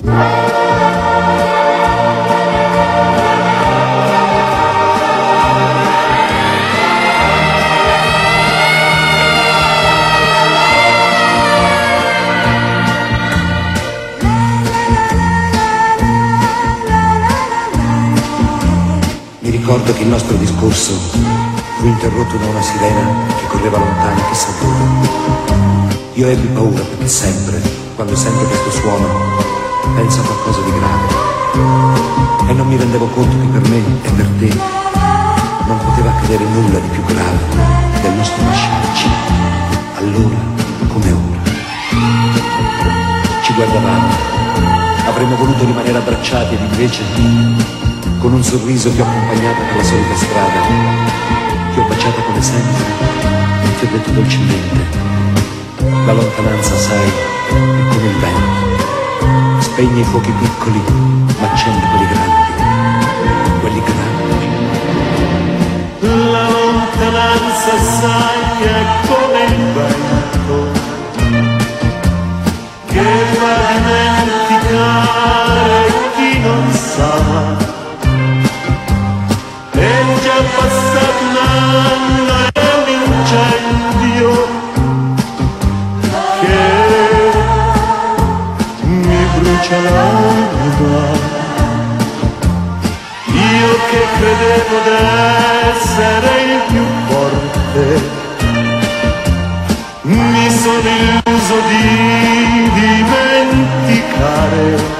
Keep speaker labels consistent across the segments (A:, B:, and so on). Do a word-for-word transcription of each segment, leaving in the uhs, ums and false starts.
A: Mi ricordo che il nostro discorso fu interrotto da una sirena che correva lontana chissà dove. Io ebbi paura perché sempre, quando sento questo suono, penso a qualcosa di grave. E non mi rendevo conto che per me e per te non poteva accadere nulla di più grave del nostro lasciarci, allora come ora. Ci guardavamo, avremmo voluto rimanere abbracciati ed invece, con un sorriso ti ho accompagnata per la solita strada, ti ho baciata come sempre e ti ho detto dolcemente: la lontananza, sai, è come il vento, spegne i fuochi piccoli ma accende quelli grandi, quelli grandi.
B: La lontananza, sai, è come il vento che fa dimenticare chi non sa. È già passato un anno e un incendio che mi brucia l'anima. Io che credevo d'essere il più forte, mi sono illuso di dimenticare.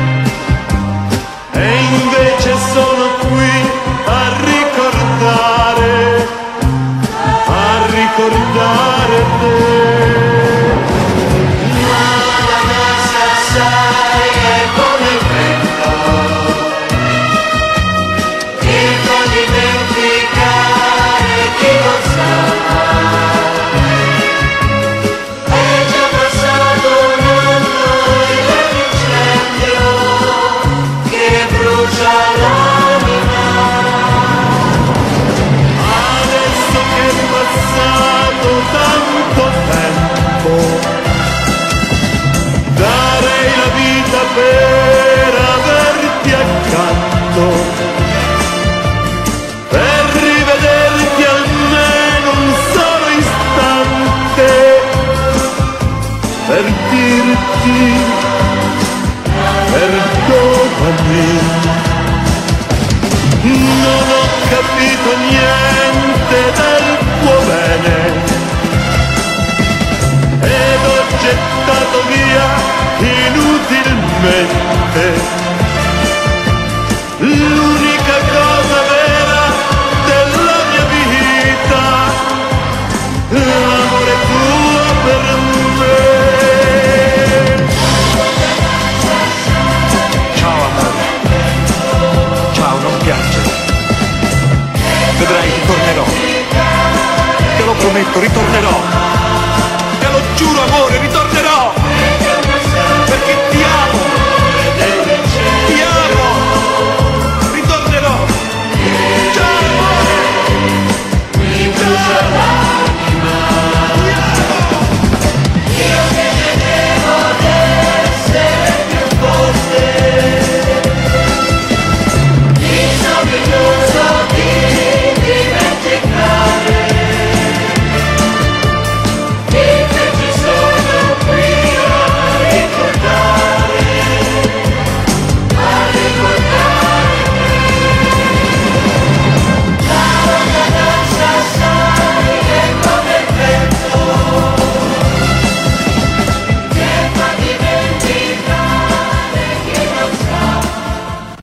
B: E invece sono qui a ricordare, a ricordare te. La lontananza, sai, è come il vento che fa dimenticare chi non sa. È già passato un anno ed è l'incendio che brucia l'anima. Adesso che è passato tanto tempo, darei la vita per averti accanto, per rivederti almeno un solo istante, per dirti perdonami. Non ho capito niente del tuo bene ed ho gettato via inutilmente l'unica cosa vera della mia vita, l'amore tuo per me.
C: Ciao amore, ciao, non piangere, vedrai ritornerò, te lo prometto, ritornerò.